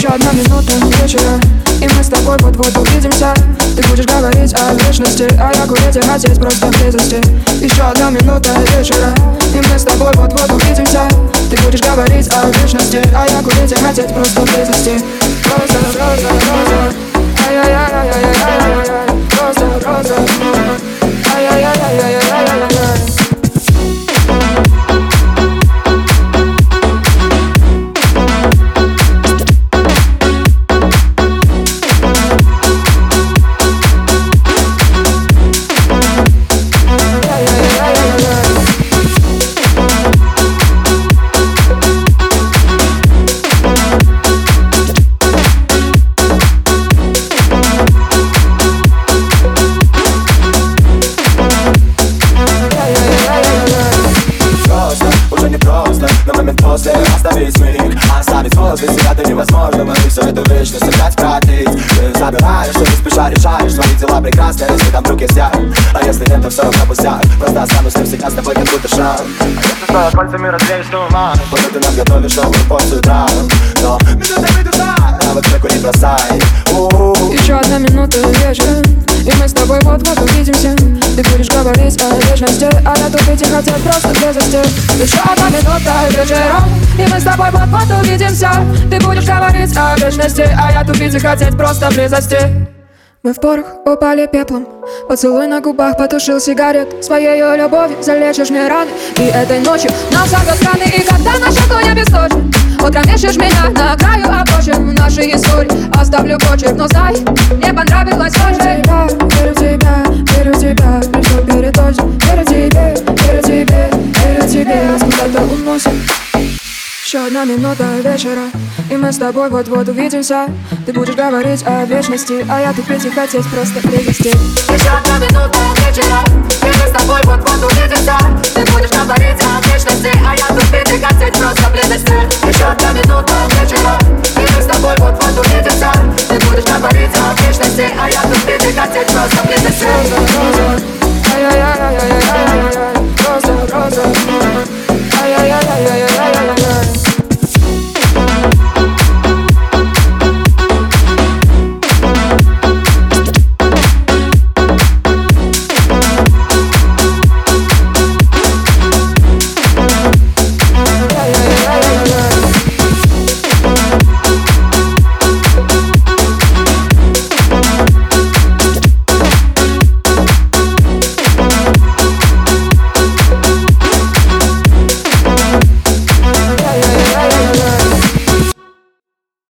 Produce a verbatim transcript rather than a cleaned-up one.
Еще одна минута вечера, и мы с тобой вот-вот увидимся. Ты будешь говорить о вечности, а я курить и хотеть просто близости. Еще одна минута вечера, и мы с тобой вот-вот увидимся. Ты будешь говорить о вечности, а я курить и хотеть просто близости. Просто, просто, просто, ай-яй-яй-яй-яй-яй-яй. Просто, просто, ай-яй-яй-яй-яй-яй-яй. Оставить миг, оставить возле себя ты невозможно. И всю эту вечность опять вкратить. Ты забираешь, что не спеша решаешь свои дела прекрасные, если там вдруг есть я. А если нет, то все равно пустяк. Просто останусь навсегда с тобой, как будто шаг. А если стоя пальцами развеешь туман, вот ты нам готовишь новую порцию драм. Но минута минута, а вот треку не бросай. Еще одна минута вечера, и мы с тобой вот-вот увидимся. Ты будешь говорить о вечности, а я тупить и хотеть просто близости. Еще одна минута вечера, и мы с тобой вот-вот увидимся. Ты будешь говорить о вечности, а я тупить и хотеть просто близости. Мы в порох упали пеплом, поцелуй на губах потушил сигарет. Своей любовью залечишь мне раны, и этой ночью нам сорвет краны. И когда на щеку не бесточен, утромешешь меня на краю обочин нашей истории. Оставлю почерк, но знай, мне понравилось очень. Верю в тебя, верю в тебя, пришел переточен. Верю тебе, верю тебе, верю тебе, нас куда-то уносит. Еще одна минута вечера, и мы с тобой вот-вот увидимся. Ты будешь говорить о вечности, а я тупить и хотеть просто близости. Еще одна минута вечера, и мы с тобой вот-вот увидимся. Ты будешь говорить о вечности, а я тупить и хотеть просто близости. Еще одна минута вечера, и мы с тобой вот-вот увидимся. Ты будешь говорить о вечности, а я тупить и хотеть просто